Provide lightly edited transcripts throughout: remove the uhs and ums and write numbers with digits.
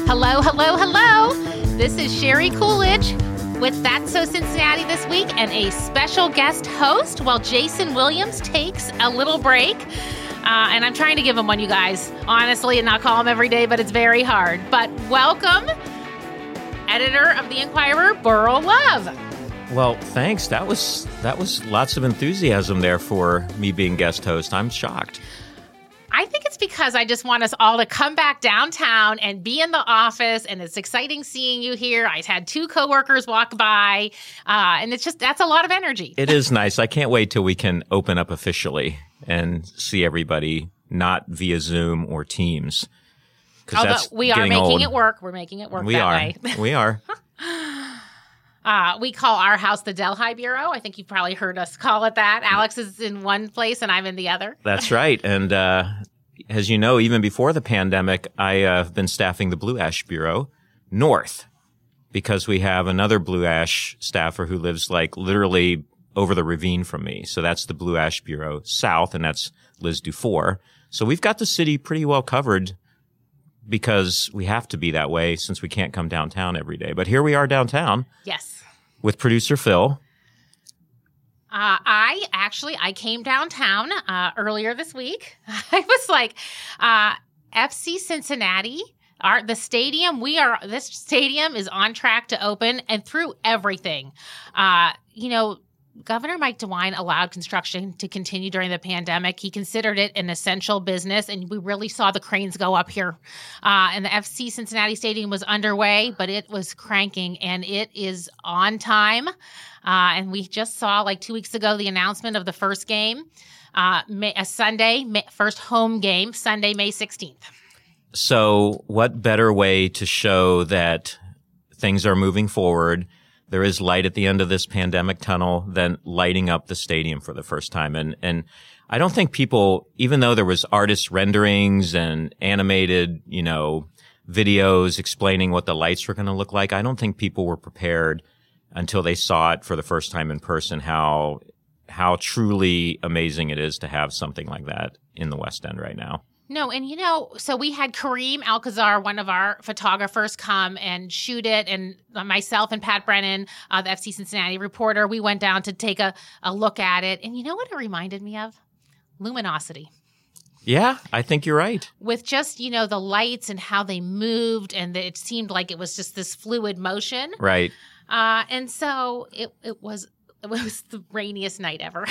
Hello, hello, hello. This is Sherry Coolidge with That's So Cincinnati this week and a special guest host while Jason Williams takes a little break. And I'm trying to give him one, you guys, honestly, and not call him every day, but it's very hard. But welcome, editor of The Inquirer, Burl Love. Well, thanks. That was lots of enthusiasm there for me being guest host. I'm shocked. I think it's because I just want us all to come back downtown and be in the office, and it's exciting seeing you here. I had 2 coworkers walk by, and that's a lot of energy. It is nice. I can't wait till we can open up officially and see everybody not via Zoom or Teams. Although we are making it work. We're making it work that way. We are. We call our house the Delhi Bureau. I think you've probably heard us call it that. Alex is in one place and I'm in the other. That's right. And as you know, even before the pandemic, I have been staffing the Blue Ash Bureau north because we have another Blue Ash staffer who lives like literally over the ravine from me. So that's the Blue Ash Bureau south, and that's Liz Dufour. So we've got the city pretty well covered because we have to be that way since we can't come downtown every day. But here we are downtown. Yes. With producer Phil. I came downtown earlier this week. I was like, FC Cincinnati, this stadium is on track to open and through everything. Governor Mike DeWine allowed construction to continue during the pandemic. He considered it an essential business, and we really saw the cranes go up here. And the FC Cincinnati Stadium was underway, but it was cranking, and it is on time. And we just saw, 2 weeks ago, the announcement of the first game, first home game, Sunday, May 16th. So what better way to show that things are moving forward? There is light at the end of this pandemic tunnel than lighting up the stadium for the first time. And I don't think people, even though there was artist renderings and animated, videos explaining what the lights were going to look like, I don't think people were prepared until they saw it for the first time in person, how truly amazing it is to have something like that in the West End right now. No, and so we had Kareem Alcazar, one of our photographers, come and shoot it, and myself and Pat Brennan, the FC Cincinnati reporter, we went down to take a look at it. And you know what it reminded me of? Luminosity. Yeah, I think you're right. With just, the lights and how they moved, and it seemed like it was just this fluid motion. Right. And so it was the rainiest night ever.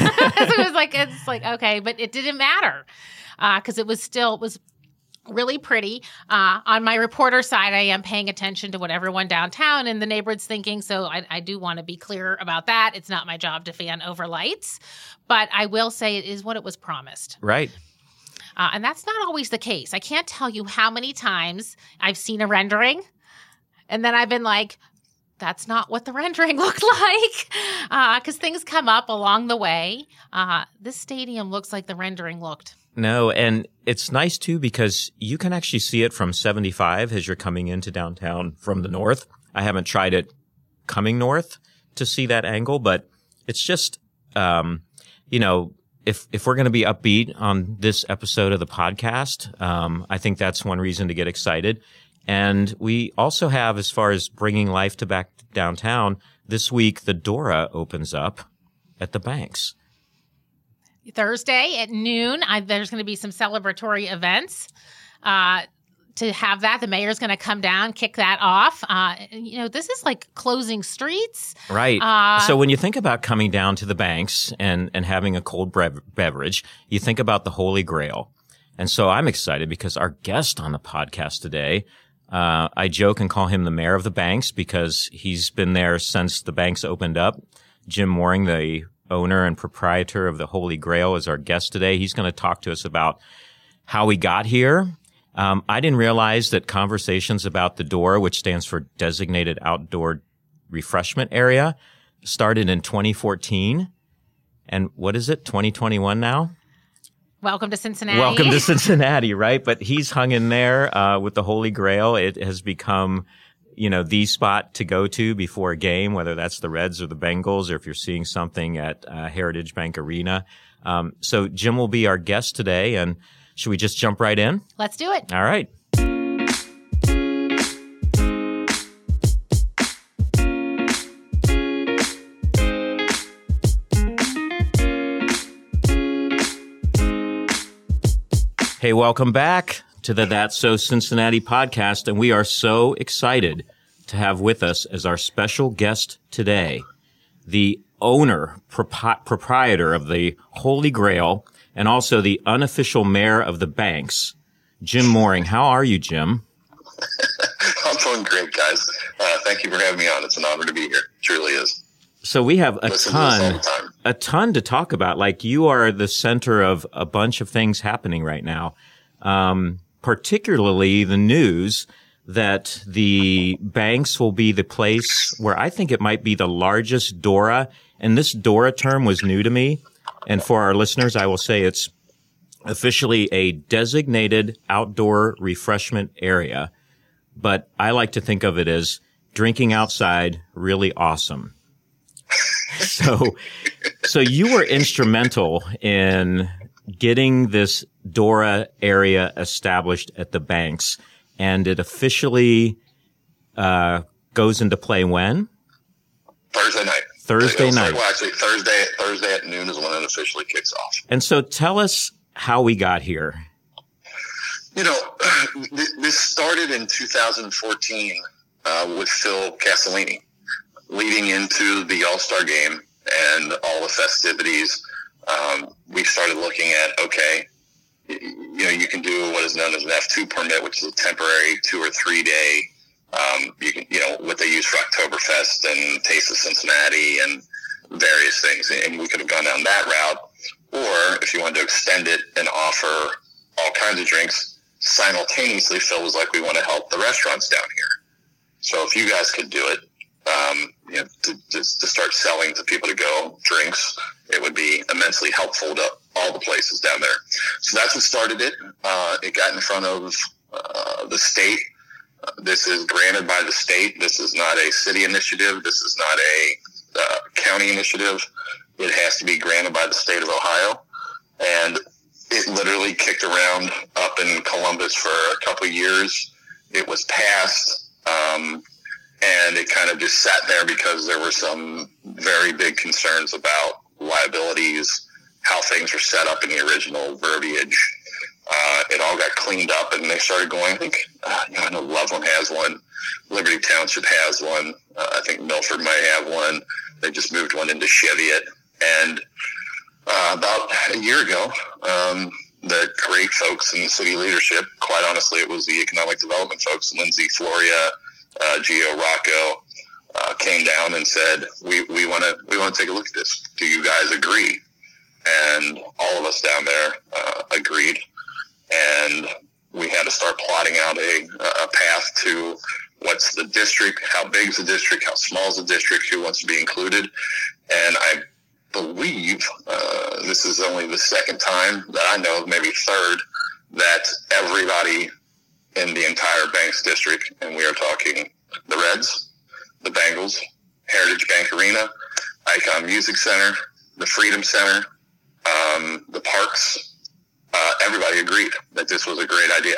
It's like, okay, but it didn't matter. Because it was really pretty. On my reporter side, I am paying attention to what everyone downtown in the neighborhood's thinking, so I do want to be clear about that. It's not my job to fan over lights, but I will say it is what it was promised. Right. And that's not always the case. I can't tell you how many times I've seen a rendering, and then I've been like, that's not what the rendering looked like, because things come up along the way. This stadium looks like the rendering looked. No, and it's nice, too, because you can actually see it from 75 as you're coming into downtown from the north. I haven't tried it coming north to see that angle, but it's just, if we're going to be upbeat on this episode of the podcast, I think that's one reason to get excited. And we also have, as far as bringing life to back downtown, this week the Dora opens up at the Banks. Thursday at noon, there's going to be some celebratory events to have that. The mayor's going to come down, kick that off. This is like closing streets. Right. So when you think about coming down to the Banks and having a cold beverage, you think about the Holy Grail. And so I'm excited because our guest on the podcast today, I joke and call him the mayor of the Banks because he's been there since the Banks opened up. Jim Mooring, the owner and proprietor of the Holy Grail, is our guest today. He's going to talk to us about how we got here. I didn't realize that conversations about the DOOR, which stands for Designated Outdoor Refreshment Area, started in 2014. And what is it, 2021 now? Welcome to Cincinnati. Welcome to Cincinnati, right? But he's hung in there with the Holy Grail. It has become, the spot to go to before a game, whether that's the Reds or the Bengals, or if you're seeing something at Heritage Bank Arena. So Jim will be our guest today, and should we just jump right in? Let's do it. All right. Hey, welcome back to the That's So Cincinnati podcast, and we are so excited to have with us as our special guest today, the owner, proprietor of the Holy Grail, and also the unofficial mayor of the Banks, Jim Mooring. How are you, Jim? I'm doing great, guys. Thank you for having me on. It's an honor to be here. It truly is. So we have a ton to talk about. Like, you are the center of a bunch of things happening right now. Particularly the news that the Banks will be the place where I think it might be the largest DORA. And this DORA term was new to me. And for our listeners, I will say it's officially a designated outdoor refreshment area. But I like to think of it as drinking outside, really awesome. So you were instrumental in getting this DORA area established at the Banks, and it officially goes into play when? Thursday night. Well, actually, Thursday at noon is when it officially kicks off. And so tell us how we got here. You know, this started in 2014 with Phil Castellini, leading into the All-Star game and all the festivities. We started looking at, okay, you know, you can do what is known as an F2 permit, which is a temporary 2 or 3 day. You can, you know, what they use for Oktoberfest and Taste of Cincinnati and various things. And we could have gone down that route. Or if you wanted to extend it and offer all kinds of drinks simultaneously, Phil was like, we want to help the restaurants down here. So if you guys could do it, you know, to start selling to people to go drinks, it would be immensely helpful to all the places down there. So that's what started it. It got in front of the state. This is granted by the state. This is not a city initiative. This is not a county initiative. It has to be granted by the state of Ohio. And it literally kicked around up in Columbus for a couple of years. It was passed. And it kind of just sat there because there were some very big concerns about liabilities, how things were set up in the original verbiage. It all got cleaned up, and they started going, I think, I know Loveland has one. Liberty Township has one. I think Milford might have one. They just moved one into Cheviot. And about a year ago, the great folks in the city leadership, quite honestly, it was the economic development folks, Lindsay Floria, Gio Rocco, came down and said, we want to take a look at this. Do you guys agree? And all of us down there agreed. And we had to start plotting out a path to what's the district, how big is the district, how small is the district, who wants to be included. And I believe this is only the second time that I know of, maybe third, that everybody in the entire Banks district, and we are talking the Reds, the Bengals, Heritage Bank Arena, Icon Music Center, the Freedom Center, the parks, everybody agreed that this was a great idea.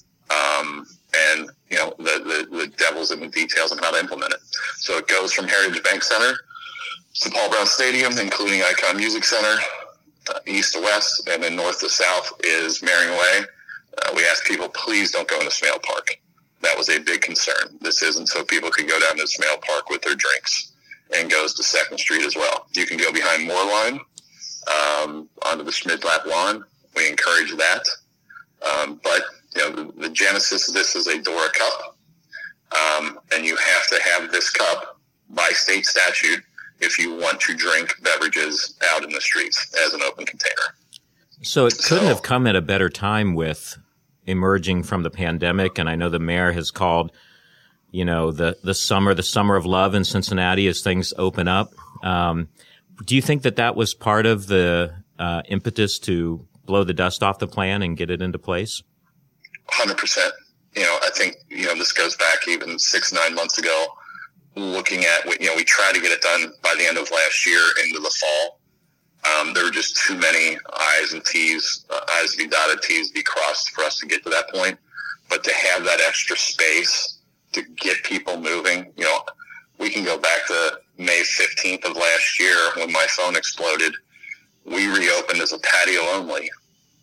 And, you know, the devil's in the details on how to implement it. So it goes from Heritage Bank Center to Paul Brown Stadium, including Icon Music Center, east to west, and then north to south is Marion Way. We asked people, please don't go into Smale Park. That was a big concern. This isn't so people can go down to Smale Park with their drinks, and goes to 2nd Street as well. You can go behind Moorline, onto the Schmidlap lawn. We encourage that. But, you know, the genesis of this is a DORA cup. And you have to have this cup by state statute if you want to drink beverages out in the streets as an open container. So it couldn't have come at a better time with emerging from the pandemic. And I know the mayor has called, you know, the summer of love in Cincinnati as things open up. Do you think that was part of the impetus to blow the dust off the plan and get it into place? 100%. You know, I think, you know, this goes back even 6-9 months ago, looking at, you know, we tried to get it done by the end of last year into the fall. There were just too many I's and T's, I's to be dotted, T's to be crossed for us to get to that point. But to have that extra space to get people moving, you know, we can go back to May 15th of last year when my phone exploded. We reopened as a patio only.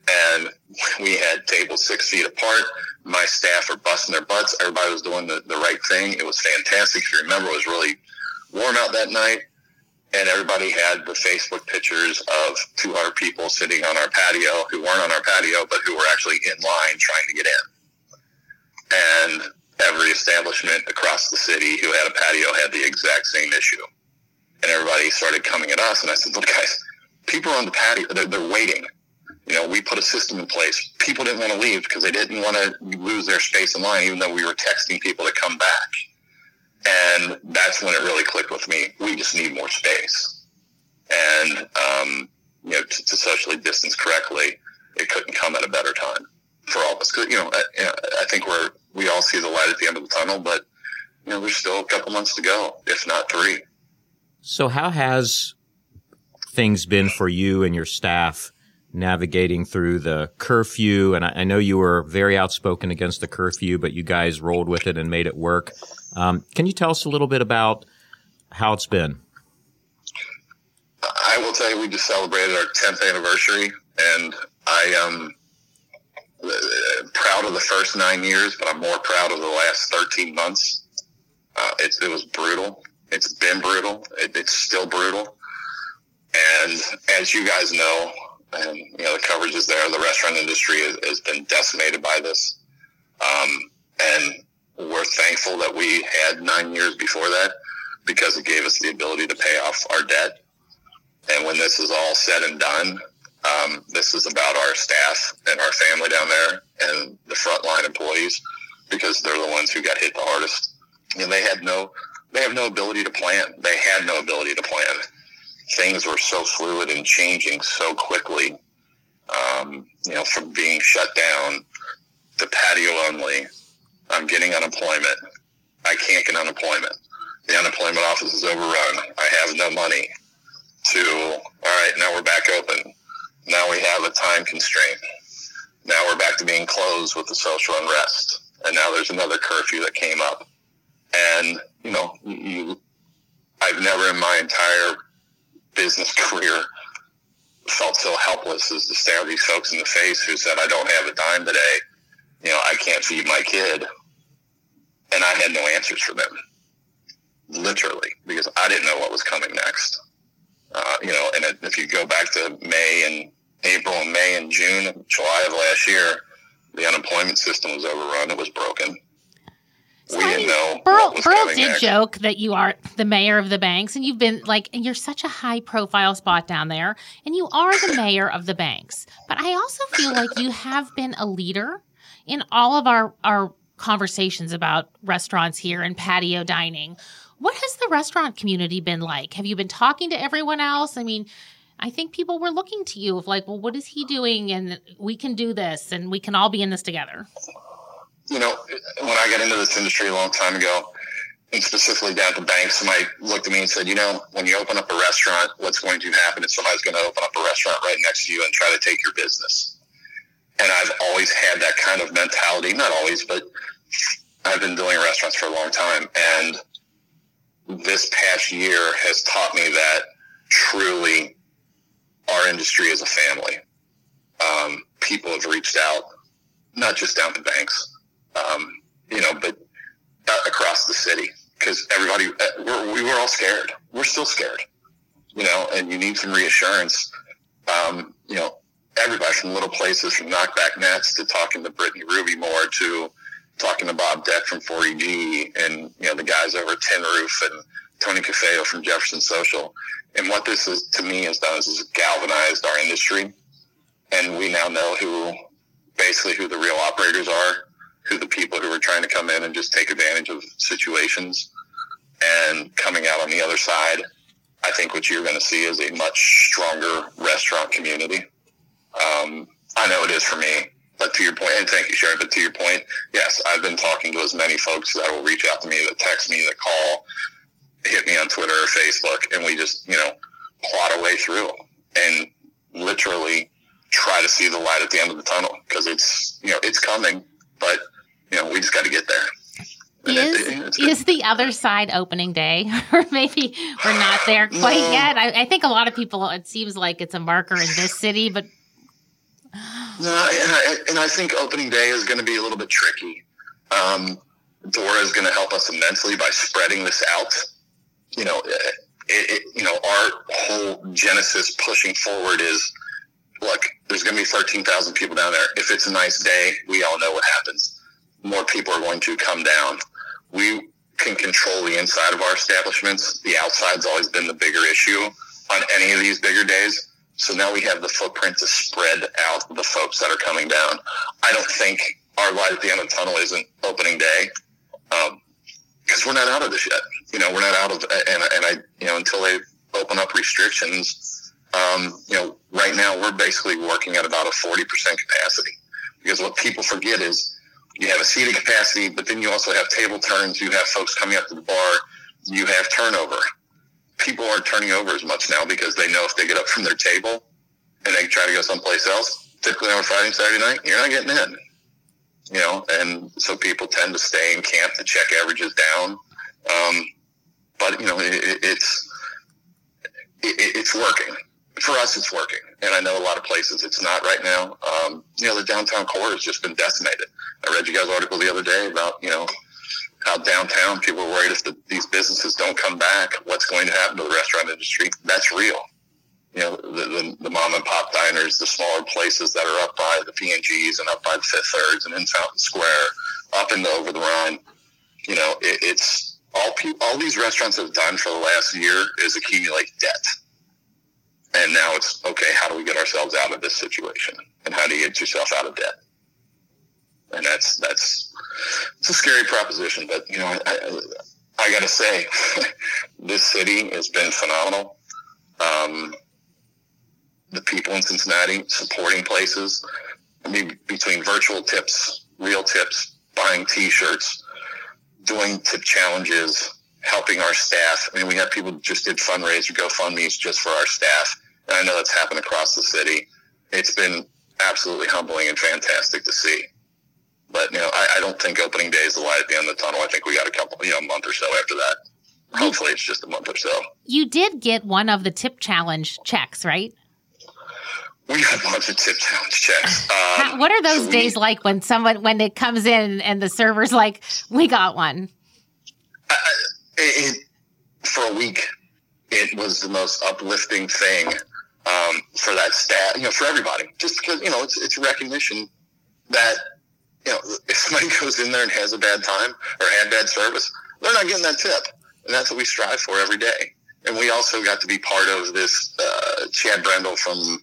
And we had tables 6 feet apart. My staff were busting their butts. Everybody was doing the right thing. It was fantastic. If you remember, it was really warm out that night. And everybody had the Facebook pictures of 200 people sitting on our patio who weren't on our patio, but who were actually in line trying to get in. And every establishment across the city who had a patio had the exact same issue. And everybody started coming at us. And I said, look, guys, people are on the patio. They're waiting. You know, we put a system in place. People didn't want to leave because they didn't want to lose their space in line, even though we were texting people to come back. And that's when it really clicked with me. We just need more space. And, you know, to socially distance correctly, it couldn't come at a better time for all of us. Cause, I think we all see the light at the end of the tunnel, but, you know, there's still a couple months to go, if not 3. So how has things been for you and your staff navigating through the curfew? And I know you were very outspoken against the curfew, but you guys rolled with it and made it work. Can you tell us a little bit about how it's been? I will tell you, we just celebrated our 10th anniversary, and I am proud of the first 9 years, but I'm more proud of the last 13 months. It was brutal. It's been brutal. It's still brutal. And as you guys know, and, you know, the coverage is there, the restaurant industry has been decimated by this. And we're thankful that we had 9 years before that, because it gave us the ability to pay off our debt. And when this is all said and done, this is about our staff and our family down there and the frontline employees, because they're the ones who got hit the hardest. And they have no ability to plan. They had no ability to plan. Things were so fluid and changing so quickly, from being shut down to patio only. I'm getting unemployment. I can't get unemployment. The unemployment office is overrun. I have no money all right, now we're back open. Now we have a time constraint. Now we're back to being closed with the social unrest. And now there's another curfew that came up. And, I've never in my entire business career felt so helpless as to stare these folks in the face who said, I don't have a dime today. I can't feed my kid. And I had no answers for them, literally, because I didn't know what was coming next. And if you go back to April and May and June and July of last year, the unemployment system was overrun. It was broken. So, we didn't know Burl what was coming did next. joke that you are the mayor of the banks, and you've been and you're such a high profile spot down there, and you are the mayor of the banks. But I also feel like you have been a leader in all of our conversations about restaurants here and patio dining. What has the restaurant community been like? Have you been talking to everyone else? I mean, I think people were looking to you of well, what is he doing? And we can do this, and we can all be in this together. When I got into this industry a long time ago, and specifically down to banks, somebody looked at me and said, when you open up a restaurant, what's going to happen is somebody's going to open up a restaurant right next to you and try to take your business. And I've always had that kind of mentality. Not always, but I've been doing restaurants for a long time. And this past year has taught me that truly our industry is a family. People have reached out, not just down to banks, but across the city, because everybody, we were all scared. We're still scared, and you need some reassurance. Everybody from little places, from Knockback Nets to talking to Brittany Ruby more to talking to Bob Deck from 40G and, the guys over at Tin Roof and Tony Cafeo from Jefferson Social. And what this is, to me, has done is galvanized our industry. And we now know who the real operators are, who the people who are trying to come in and just take advantage of situations. And coming out on the other side, I think what you're going to see is a much stronger restaurant community. I know it is for me. But to your point, and thank you, Sharon, but to your point, yes, I've been talking to as many folks that will reach out to me, that text me, that call, hit me on Twitter or Facebook, and we just, plot our way through and literally try to see the light at the end of the tunnel, because it's, it's coming, but, we just got to get there. Is the other side opening day? Or maybe we're not there quite yet. I think a lot of people, it seems like it's a marker in this city, but No, and I think opening day is going to be a little bit tricky. Dora is going to help us immensely by spreading this out. Our whole genesis pushing forward is, look, there's going to be 13,000 people down there. If it's a nice day, we all know what happens. More people are going to come down. We can control the inside of our establishments. The outside's always been the bigger issue on any of these bigger days. So now we have the footprint to spread out the folks that are coming down. I don't think our light at the end of the tunnel isn't opening day, because we're not out of this yet. We're not out of, until they open up restrictions, right now we're basically working at about a 40% capacity, because what people forget is you have a seating capacity, but then you also have table turns. You have folks coming up to the bar. You have turnover. People aren't turning over as much now because they know if they get up from their table and they try to go someplace else, typically on a Friday and Saturday night, you're not getting in. And so people tend to stay in camp to check averages down. But it's working. For us, it's working. And I know a lot of places it's not right now. The downtown core has just been decimated. I read you guys' article the other day about, how downtown people are worried if these businesses don't come back, what's going to happen to the restaurant industry. That's real. The mom and pop diners, the smaller places that are up by the P&Gs and up by the Fifth Thirds and in Fountain Square, up into Over the Rhine. It's all these restaurants have done for the last year is accumulate debt. And now it's, okay, how do we get ourselves out of this situation? And how do you get yourself out of debt? And that's it's a scary proposition, but I got to say, this city has been phenomenal. The people in Cincinnati supporting places. Between virtual tips, real tips, buying T-shirts, doing tip challenges, helping our staff. We have people who just did fundraiser GoFundMe's just for our staff. And I know that's happened across the city. It's been absolutely humbling and fantastic to see. But, I don't think opening day is the light at the end of the tunnel. I think we got a month or so after that. Hopefully it's just a month or so. You did get one of the tip challenge checks, right? We got a bunch of tip challenge checks. What are those days like when it comes in and the server's like, we got one? For a week, it was the most uplifting thing for that staff, for everybody. Just because, it's recognition that, if somebody goes in there and has a bad time or had bad service, they're not getting that tip. And that's what we strive for every day. And we also got to be part of this. Chad Brendel from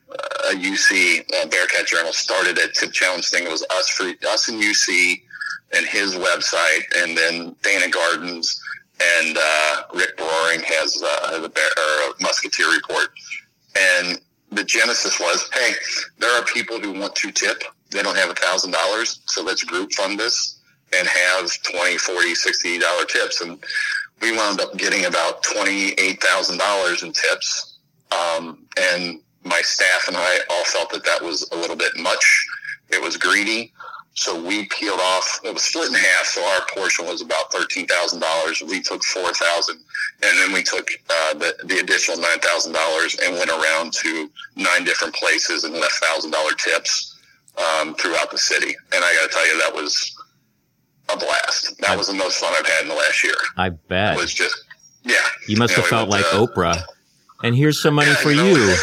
UC Bearcat Journal started a tip challenge thing. It was us and UC and his website, and then Dana Gardens and Rick Broering has the Musketeer Report. And the genesis was, hey, there are people who want to tip. They don't have $1,000, so let's group fund this and have $20, $40, $60 tips. And we wound up getting about $28,000 in tips. And my staff and I all felt that was a little bit much. It was greedy. So we peeled off. It was split in half. So our portion was about $13,000. We took $4,000, and then we took the additional $9,000 and went around to 9 different places and left $1,000 tips throughout the city. And I got to tell you, that was a blast. That was the most fun I've had in the last year. I bet. It was just, yeah. You must have felt like Oprah. And here's some money for you.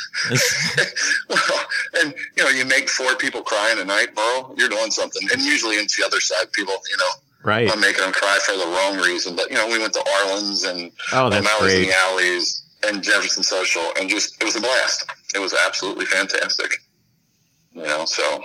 Well, and you make 4 people cry in a night, bro, you're doing something. And usually it's the other side, people, right. I'm making them cry for the wrong reason. But we went to Arlen's and that's great. In the Alleys and Jefferson Social, and just it was a blast. It was absolutely fantastic. So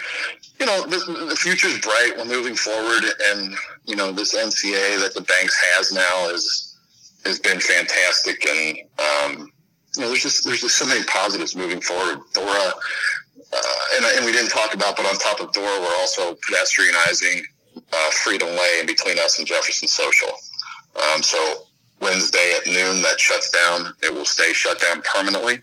the future's bright. We're moving forward, and this NCA that the Banks has now has been fantastic, and there's just so many positives moving forward. Dora, and we didn't talk about, but on top of Dora, we're also pedestrianizing Freedom Way in between us and Jefferson Social. So Wednesday at noon, that shuts down. It will stay shut down permanently,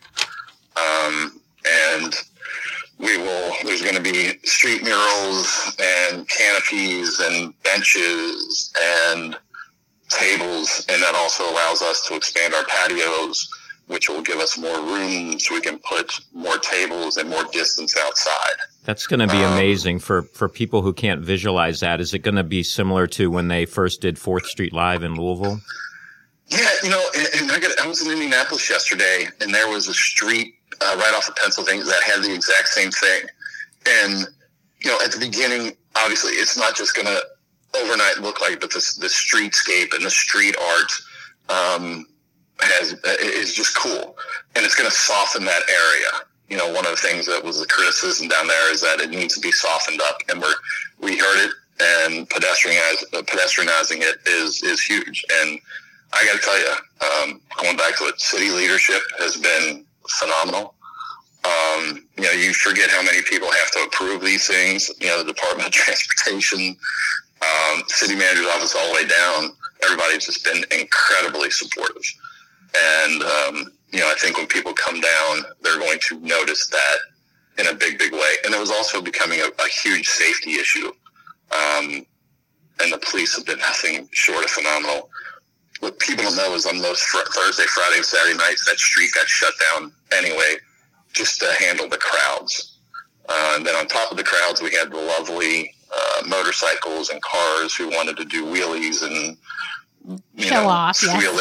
and there's going to be street murals and canopies and benches and tables, and that also allows us to expand our patios which will give us more room so we can put more tables and more distance outside. That's going to be amazing for people who can't visualize that. Is it going to be similar to when they first did 4th Street Live in Louisville? Yeah, and I was in Indianapolis yesterday, and there was a street right off of Pennsylvania that had the exact same thing. And, at the beginning, obviously, it's not just going to overnight look like, but the streetscape and the street art is just cool. And it's going to soften that area. One of the things that was the criticism down there is that it needs to be softened up, and we heard it, and pedestrianizing it is huge. And I got to tell you, going back to it, city leadership has been phenomenal. You forget how many people have to approve these things. The Department of Transportation, city manager's office, all the way down. Everybody's just been incredibly supportive. And, I think when people come down, they're going to notice that in a big, big way. And it was also becoming a huge safety issue. And the police have been nothing short of phenomenal. What people don't know is on those Thursday, Friday, and Saturday nights, that street got shut down anyway, just to handle the crowds. And then on top of the crowds, we had the lovely motorcycles and cars who wanted to do wheelies and show off,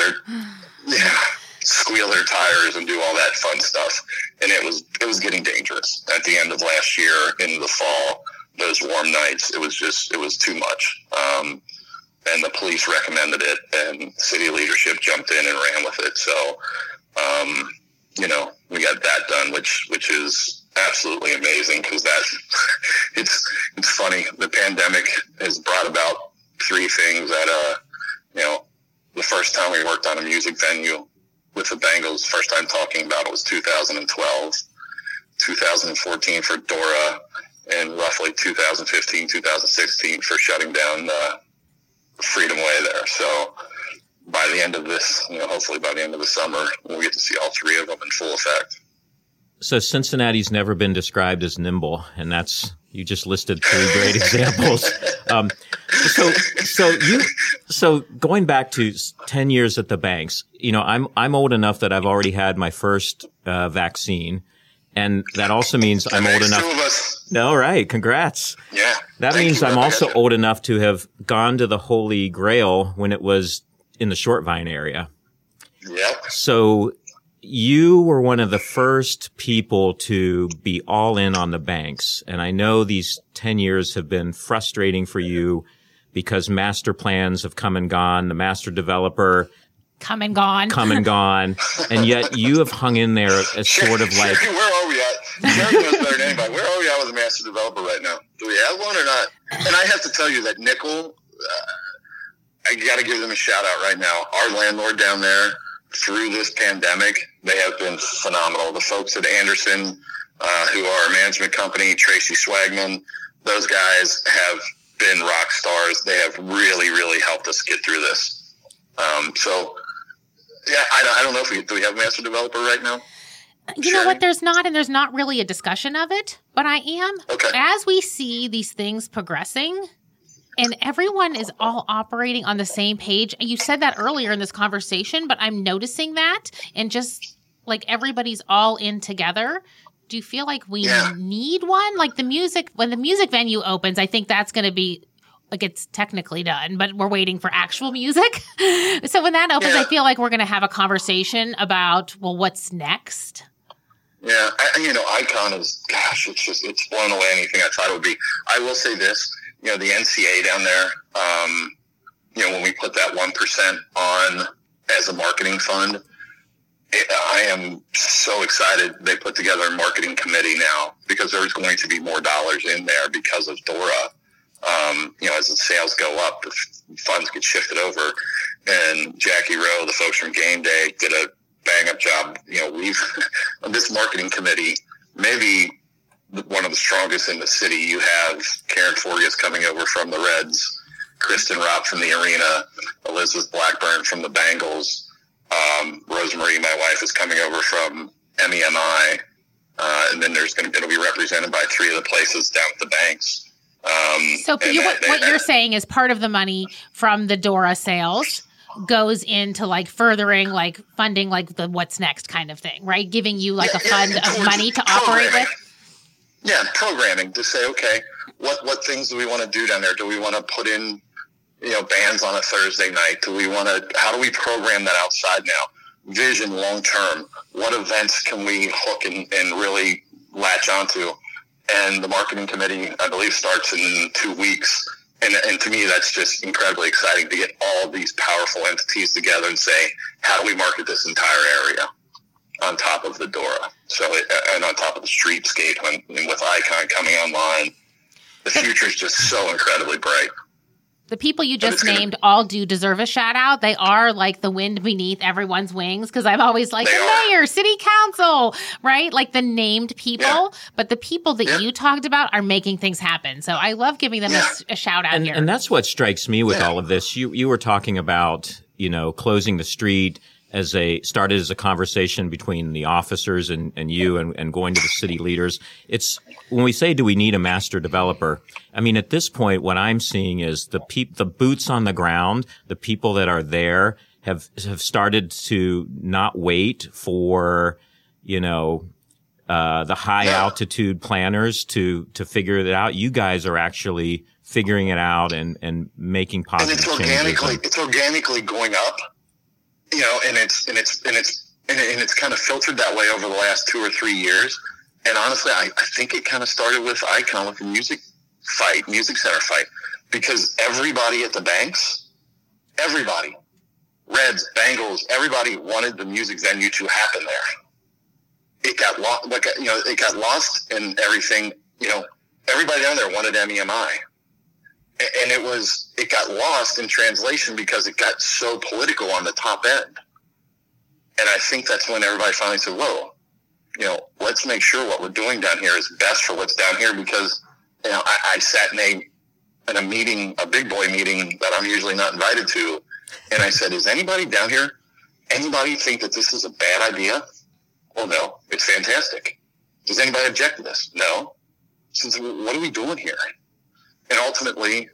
squeal their tires and do all that fun stuff. And it was getting dangerous at the end of last year, into the fall. Those warm nights, it was too much. And the police recommended it, and city leadership jumped in and ran with it. So, we got that done, which is absolutely amazing, because it's funny. The pandemic has brought about 3 things that, the first time we worked on a music venue with the Bengals, first time talking about it was 2012, 2014 for Dora, and roughly 2015, 2016 for shutting down Freedom Way there. So by the end of this, hopefully by the end of the summer, we'll get to see all 3 of them in full effect. So Cincinnati's never been described as nimble, and you just listed 3 great examples. So going back to 10 years at the banks, I'm old enough that I've already had my first vaccine. And that also means I'm old enough. 2 of us. No, right. Congrats. Yeah. That means I'm also old enough to have gone to the Holy Grail when it was in the Short Vine area. Yep. So you were one of the first people to be all in on the banks. And I know these 10 years have been frustrating for you because master plans have come and gone. The master developer come and gone. And yet you have hung in there as sort of like, Sherry, where are we at? Sherry knows better than anybody. Where are we at with a master developer right now? Do we have one or not? And I have to tell you that Nickel, I got to give them a shout out right now. Our landlord down there, through this pandemic, they have been phenomenal. The folks at Anderson, who are our management company, Tracy Swagman, those guys have been rock stars. They have really, really helped us get through this. Yeah, I don't know if do we have a master developer right now? You know what? There's not really a discussion of it, but I am. Okay. As we see these things progressing and everyone is all operating on the same page, and you said that earlier in this conversation, but I'm noticing that, and just like everybody's all in together. Do you feel like we need one? Like when the music venue opens, I think that's going to be like it's technically done, but we're waiting for actual music. So when that opens, I feel like we're going to have a conversation about, well, what's next? Yeah. Icon is, gosh, it's blown away anything I thought it would be. I will say this, the NCA down there, when we put that 1% on as a marketing fund, I am so excited they put together a marketing committee now, because there's going to be more dollars in there because of Dora. As the sales go up, the funds get shifted over, and Jackie Rowe, the folks from Game Day, did a bang up job. We've this marketing committee, maybe one of the strongest in the city. You have Karen Forgas coming over from the Reds, Kristen Ropp from the Arena, Elizabeth Blackburn from the Bengals, Rosemary, my wife, is coming over from MEMI, and then it'll be represented by 3 of the places down at the banks. So what you're saying is part of the money from the Dora sales goes into like furthering, like funding, like the what's next kind of thing, right? Giving you like a fund of money to operate with. Yeah, programming to say, okay, what things do we want to do down there? Do we want to put in, bands on a Thursday night? How do we program that outside now? Vision long term. What events can we hook and really latch onto? And the marketing committee, I believe, starts in 2 weeks. And to me, that's just incredibly exciting to get all these powerful entities together and say, how do we market this entire area on top of the Dora? And on top of the streetscape, and with Icon coming online, the future is just so incredibly bright. The people you just named all do deserve a shout out. They are like the wind beneath everyone's wings, because I'm always like the mayor, city council, right? Like the named people, but the people that you talked about are making things happen. So I love giving them a shout out here. And that's what strikes me with all of this. You were talking about, closing the street started as a conversation between the officers and you and going to the city leaders. It's when we say, do we need a master developer? I mean, at this point, what I'm seeing is the boots on the ground, the people that are there have started to not wait for, the high altitude planners to figure it out. You guys are actually figuring it out and making positive changes. It's organically going up. And it's kind of filtered that way over the last 2 or 3 years. And honestly, I think it kind of started with Icon, with the music center fight, because everybody at the banks, Reds, Bengals, everybody wanted the music venue to happen there. It got lost, it got lost in everything. Everybody down there wanted MEMI. And it got lost in translation because it got so political on the top end. And I think that's when everybody finally said, whoa, let's make sure what we're doing down here is best for what's down here. Because, I sat in a meeting, a big boy meeting that I'm usually not invited to. And I said, is anybody down here? Anybody think that this is a bad idea? Well, no, it's fantastic. Does anybody object to this? No. Since what are we doing here? And ultimately,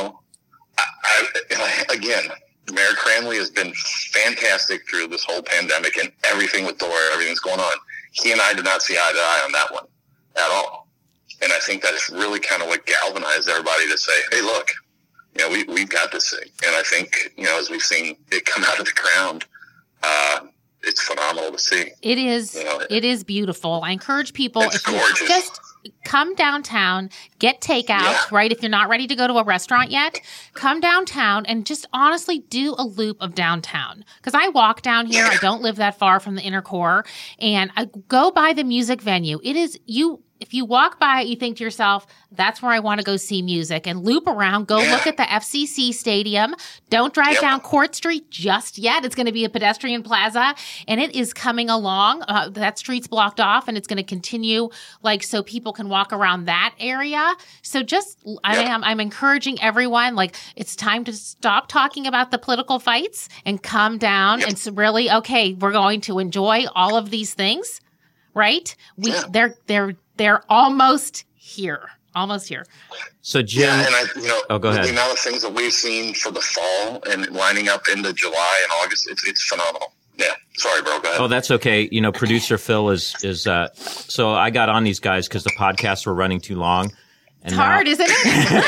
again, Mayor Cranley has been fantastic through this whole pandemic and everything with Dora, everything's going on. He and I did not see eye to eye on that one at all. And I think that's really kind of what galvanized everybody to say, hey, look, we've got this thing. And I think, as we've seen it come out of the ground, it's phenomenal to see. It is. It is beautiful. I encourage people. It's gorgeous. Just come downtown, get takeout, right? If you're not ready to go to a restaurant yet, come downtown and just honestly do a loop of downtown. Because I walk down here. I don't live that far from the inner core. And I go by the music venue. It is if you walk by it, you think to yourself, that's where I want to go see music, and loop around, go look at the FCC stadium. Don't drive down Court Street just yet. It's going to be a pedestrian plaza, and it is coming along. That street's blocked off, and it's going to continue so people can walk around that area. So I'm encouraging everyone, it's time to stop talking about the political fights and come down and really, okay, we're going to enjoy all of these things, right? They're almost here. Almost here. So, Jim, go ahead. The amount of things that we've seen for the fall and lining up into July and August, it's phenomenal. Yeah. Sorry, bro. Go ahead. Oh, that's okay. Producer Phil is so I got on these guys because the podcasts were running too long. It's hard, isn't it?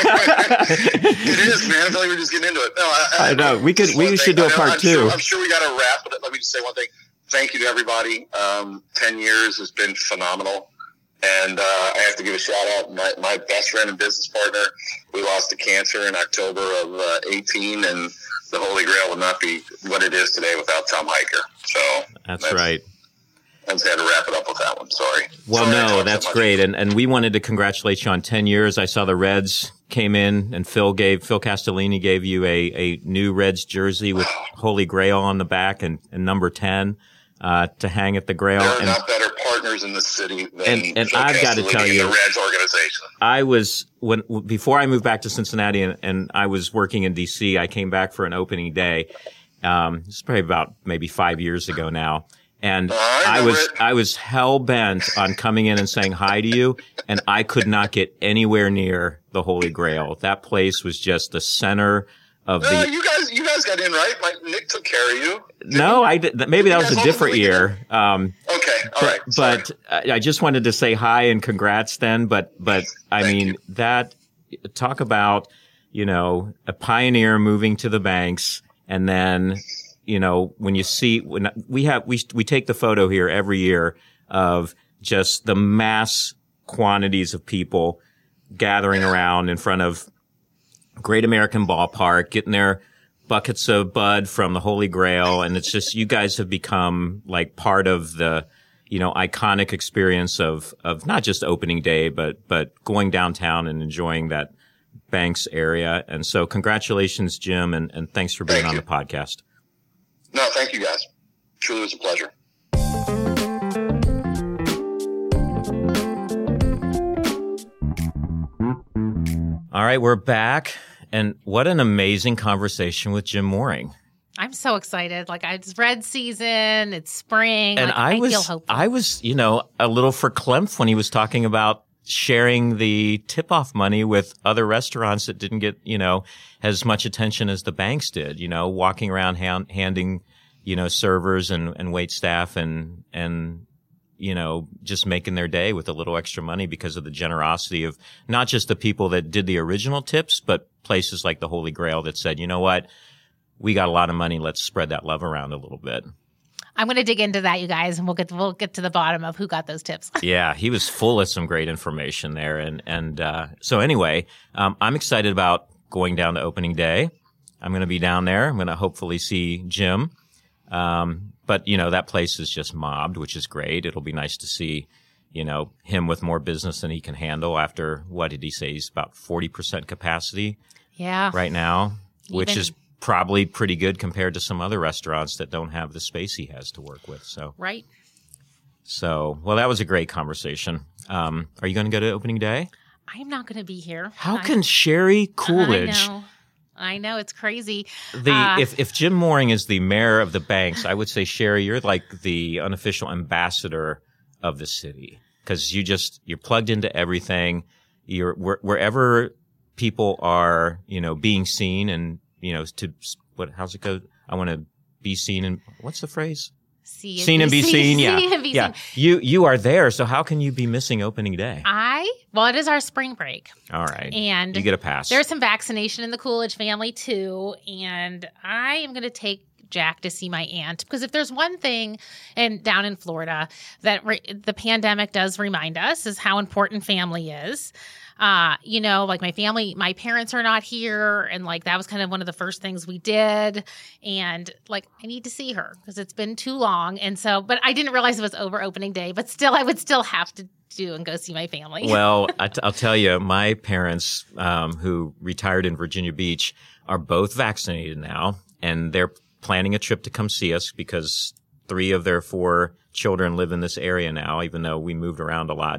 It is, man. I feel like we're just getting into it. No, I know. We should do a part two. I'm sure we got to wrap, but let me just say one thing. Thank you to everybody. 10 years has been phenomenal. And I have to give a shout out. My best friend and business partner, we lost to cancer in October of 18, and the Holy Grail would not be what it is today without Tom Hiker. So that's right. I just had to wrap it up with that one. Sorry. Well, no, that's great. And we wanted to congratulate you on 10 years. I saw the Reds came in, and Phil Castellini gave you a new Reds jersey with Holy Grail on the back and number 10. To hang at the Grail. There are not better partners in the city than and I've got to tell you, the Reds organization. I was before I moved back to Cincinnati and I was working in DC. I came back for an opening day. It's probably about maybe 5 years ago now, and I was hell bent on coming in and saying hi to you, and I could not get anywhere near the Holy Grail. That place was just the center of the. You guys got in right. Nick took care of you. No, I did. Maybe that was a different year. Okay, all right. But I just wanted to say hi and congrats then. But I mean that talk about a pioneer moving to the banks, and then when you see when we take the photo here every year of just the mass quantities of people gathering around in front of Great American Ballpark, getting their buckets of Bud from the Holy Grail. And it's just, you guys have become like part of the, iconic experience of not just opening day, but going downtown and enjoying that Banks area. And so congratulations, Jim. And thanks for being on the podcast. No, thank you guys. Truly was a pleasure. All right, we're back. And what an amazing conversation with Jim Mooring. I'm so excited. Like, it's red season, it's spring. And I feel hopeful. I was, a little verklempt when he was talking about sharing the tip-off money with other restaurants that didn't get, as much attention as the banks did, walking around handing, servers and wait staff and just making their day with a little extra money because of the generosity of not just the people that did the original tips, but places like the Holy Grail that said, you know what, we got a lot of money. Let's spread that love around a little bit. I'm going to dig into that, you guys, and we'll get to the bottom of who got those tips. Yeah, he was full of some great information there. And so anyway, I'm excited about going down to opening day. I'm going to be down there. I'm going to hopefully see Jim. But that place is just mobbed, which is great. It'll be nice to see, him with more business than he can handle after, what did he say? He's about 40% capacity. Yeah. Right now, which is probably pretty good compared to some other restaurants that don't have the space he has to work with. So. Right. So, well, that was a great conversation. Are you going to go to opening day? I'm not going to be here. How can Sherry Coolidge? I know, it's crazy. If Jim Mooring is the mayor of the Banks, I would say, Sherry, you're like the unofficial ambassador of the city because you're plugged into everything. You're wherever people are, being seen and, how's it go? I want to be seen and what's the phrase? Seen and be seen. Yeah. Seen and be seen. You are there. So how can you be missing opening day? Well, it is our spring break. All right. And you get a pass. There's some vaccination in the Coolidge family too. And I am going to take Jack to see my aunt because if there's one thing down in Florida that the pandemic does remind us is how important family is. Like my parents are not here. And like, that was kind of one of the first things we did. And like, I need to see her because it's been too long. And so, but I didn't realize it was over opening day, but still, I would still have to do and go see my family. Well, I'll tell you, my parents, who retired in Virginia Beach are both vaccinated now and they're planning a trip to come see us because 3 of their 4 children live in this area now, even though we moved around a lot.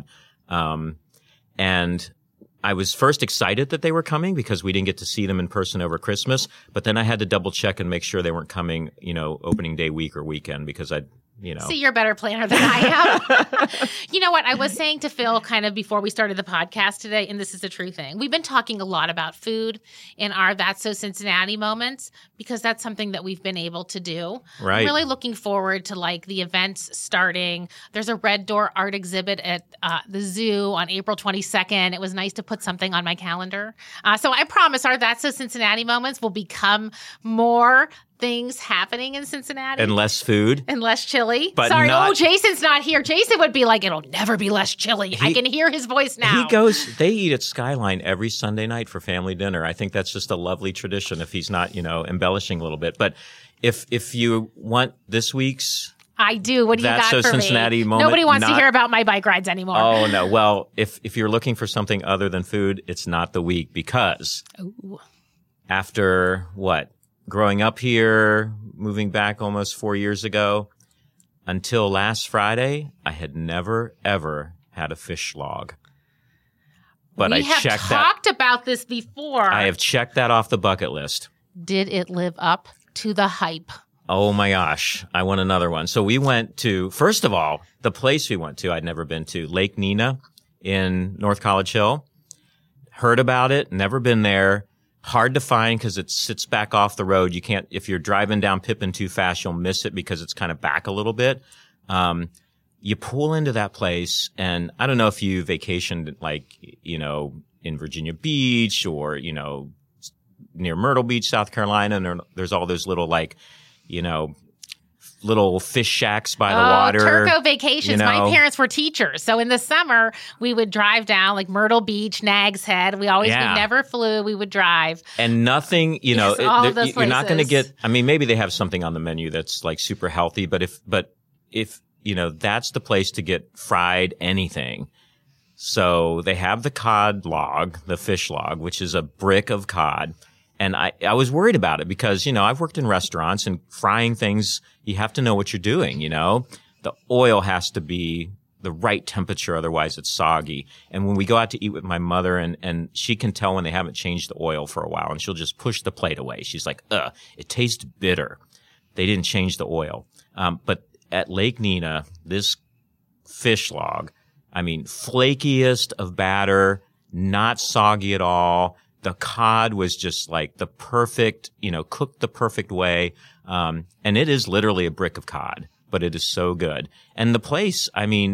And I was first excited that they were coming because we didn't get to see them in person over Christmas. But then I had to double check and make sure they weren't coming, opening day week or weekend because See, you're a better planner than I am. You know what? I was saying to Phil kind of before we started the podcast today, and this is a true thing. We've been talking a lot about food in our That's So Cincinnati moments because that's something that we've been able to do. Right. I'm really looking forward to like the events starting. There's a Red Door art exhibit at the zoo on April 22nd. It was nice to put something on my calendar. So I promise our That's So Cincinnati moments will become more things happening in Cincinnati. And less food. And less chili. But sorry, Jason's not here. Jason would be like, it'll never be less chili. I can hear his voice now. They eat at Skyline every Sunday night for family dinner. I think that's just a lovely tradition if he's not, embellishing a little bit. But if you want this week's I do. What do you got so for Cincinnati me? Moment, Nobody wants to hear about my bike rides anymore. Oh, no. Well, if you're looking for something other than food, it's not the week because after growing up here, moving back almost 4 year ago, until last Friday, I had never, ever had a fish log. But we have talked about this before. I have checked that off the bucket list. Did it live up to the hype? Oh my gosh, I want another one. So we went to, first of all, the place we went to, I'd never been to, Lake Neenah in North College Hill. Heard about it, never been there. hard to find because it sits back off the road. You can't, if you're driving down Pippin too fast, you'll miss it because it's kind of back a little bit. You pull into that place, and I don't know if you vacationed like, in Virginia Beach or, near Myrtle Beach, South Carolina, and there's all those little little fish shacks by the water. Turco vacations. My parents were teachers. So in the summer, we would drive down like Myrtle Beach, Nags Head. We never flew. We would drive. And nothing, you're not going to get, maybe they have something on the menu that's like super healthy, but if that's the place to get fried anything. So they have the cod log, the fish log, which is a brick of cod. And I was worried about it because, I've worked in restaurants, and frying things, you have to know what you're doing, The oil has to be the right temperature, otherwise it's soggy. And when we go out to eat with my mother, and she can tell when they haven't changed the oil for a while, and she'll just push the plate away. She's like, it tastes bitter. They didn't change the oil. But at Lake Neenah, this fish log, flakiest of batter, not soggy at all. The cod was just like the perfect, cooked the perfect way. And it is literally a brick of cod, but it is so good. And the place,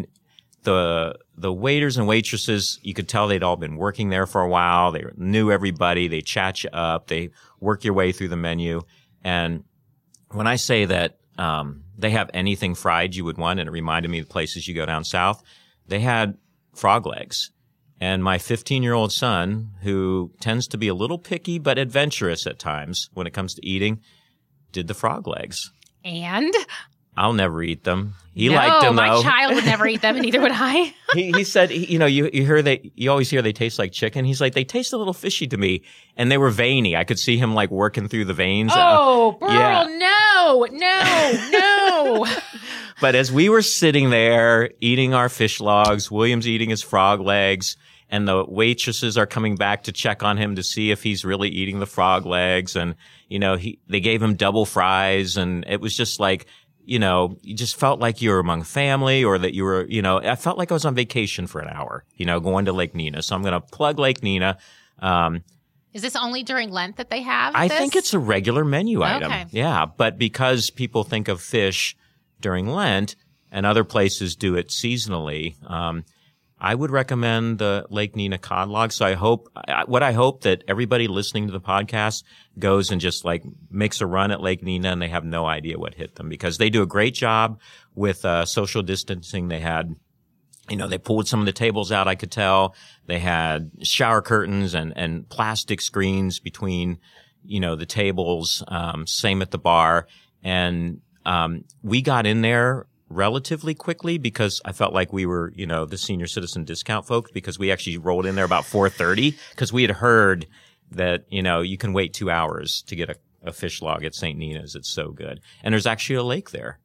the waiters and waitresses, you could tell they'd all been working there for a while. They knew everybody. They chat you up. They work your way through the menu. And when I say that, they have anything fried you would want, and it reminded me of the places you go down south, they had frog legs. And my 15-year-old son, who tends to be a little picky but adventurous at times when it comes to eating, did the frog legs. And? I'll never eat them. He liked them, though. My child would never eat them, and neither would I. He said, you always hear they taste like chicken. He's like, they taste a little fishy to me. And they were veiny. I could see him like working through the veins. Oh, Burl, yeah. No. But as we were sitting there eating our fish logs, William's eating his frog legs, and the waitresses are coming back to check on him to see if he's really eating the frog legs. And, they gave him double fries, and it was just like, you just felt like you were among family, or that you were, I felt like I was on vacation for an hour, going to Lake Neenah. So I'm going to plug Lake Neenah. Is this only during Lent that they have I think it's a regular menu item. Okay. Yeah. But because people think of fish during Lent and other places do it seasonally, I would recommend the Lake Neenah cod log. So I hope that everybody listening to the podcast goes and just like makes a run at Lake Neenah, and they have no idea what hit them, because they do a great job with social distancing. They had, they pulled some of the tables out, I could tell. They had shower curtains and plastic screens between, the tables, same at the bar. And we got in there relatively quickly because I felt like we were, the senior citizen discount folks, because we actually rolled in there about 4:30 because we had heard that, you can wait 2 hours to get a fish log at St. Nina's. It's so good. And there's actually a lake there.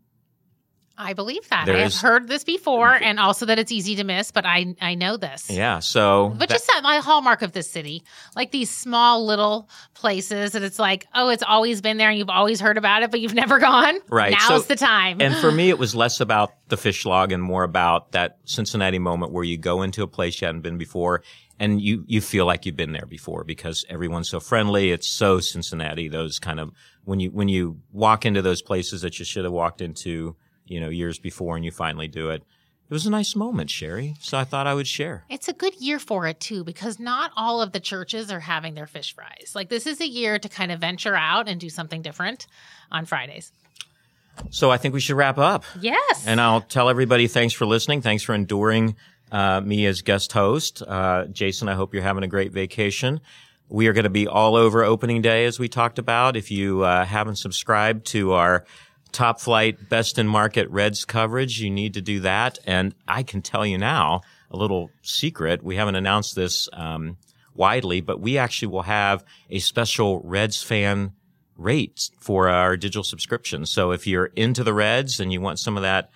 I believe that. I have heard this before, and also that it's easy to miss, but I know this. Yeah, so... But just that, my hallmark of this city, like these small little places, and it's like, it's always been there, and you've always heard about it, but you've never gone. Right. Now's the time. And for me, it was less about the fish log and more about that Cincinnati moment where you go into a place you hadn't been before, and you feel like you've been there before because everyone's so friendly. It's so Cincinnati, those kind of... When you walk into those places that you should have walked into... years before, and you finally do it. It was a nice moment, Sherry. So I thought I would share. It's a good year for it, too, because not all of the churches are having their fish fries. Like, this is a year to kind of venture out and do something different on Fridays. So I think we should wrap up. Yes. And I'll tell everybody thanks for listening. Thanks for enduring me as guest host. Jason, I hope you're having a great vacation. We are going to be all over opening day, as we talked about. If you haven't subscribed to our Top Flight Best in Market Reds coverage, you need to do that. And I can tell you now a little secret. We haven't announced this widely, but we actually will have a special Reds fan rate for our digital subscription. So if you're into the Reds and you want some of that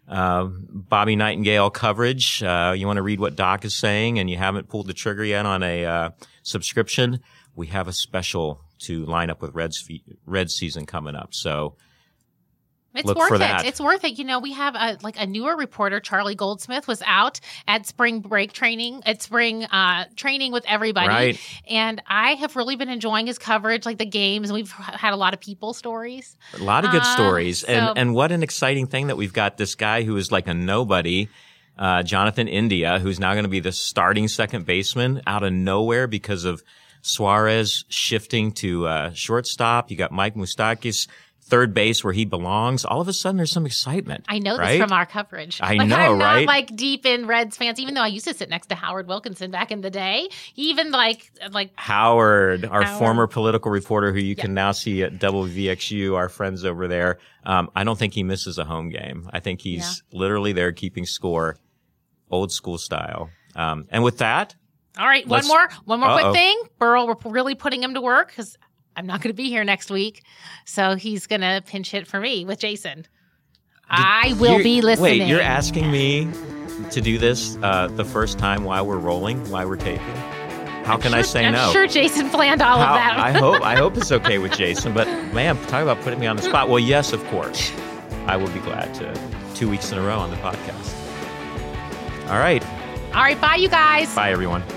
Bobby Nightingale coverage, you want to read what Doc is saying, and you haven't pulled the trigger yet on a subscription, we have a special to line up with Reds season coming up. So It's look worth for it. that. It's worth it. We have a newer reporter, Charlie Goldsmith, was out at spring break training, at spring training with everybody. Right. And I have really been enjoying his coverage, like the games. We've had a lot of people stories. A lot of good stories. so- And what an exciting thing that we've got this guy who is like a nobody, Jonathan India, who's now going to be the starting second baseman out of nowhere because of Suarez shifting to shortstop. You got Mike Moustakas, third base where he belongs. All of a sudden, there's some excitement. I know right? this from our coverage. I like, know, I'm right? not like deep in Reds fans, even though I used to sit next to Howard Wilkinson back in the day. Even like Howard, our Howard. former political reporter who you can now see at WVXU, our friends over there. I don't think he misses a home game. I think he's literally there keeping score, old school style. And with that, all right, one more quick thing. Burrell, we're really putting him to work because I'm not going to be here next week. So he's going to pinch hit for me with Jason. I will be listening. Wait, you're asking me to do this the first time while we're rolling, while we're taping? How can I say no? I'm sure Jason planned all of that. I hope it's okay with Jason. But, man, talk about putting me on the spot. Well, yes, of course. I will be glad to 2 weeks in a row on the podcast. All right. All right, bye, you guys. Bye, everyone.